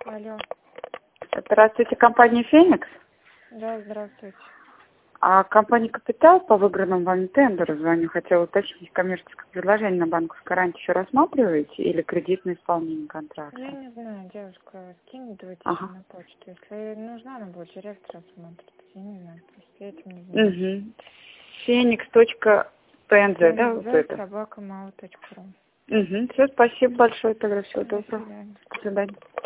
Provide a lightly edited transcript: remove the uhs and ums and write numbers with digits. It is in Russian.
Алло. Здравствуйте, компания «Феникс». Да, здравствуйте. А компания «Капитал» по выигранному вами тендеру звоню. Хотела уточнить, коммерческое предложение на банковской гарантии еще рассматриваете или кредитное исполнение контракта? Я не знаю, девушка, скинет Ага. на почту. Если нужна, она будет директор рассмотреть. Я не знаю, просто я этим не знаю. Угу. Phoenix.pnz, да, вот это? @собакамау.ру. Угу. Все, спасибо большое тогда. Всего До доброго. свидания. До свидания.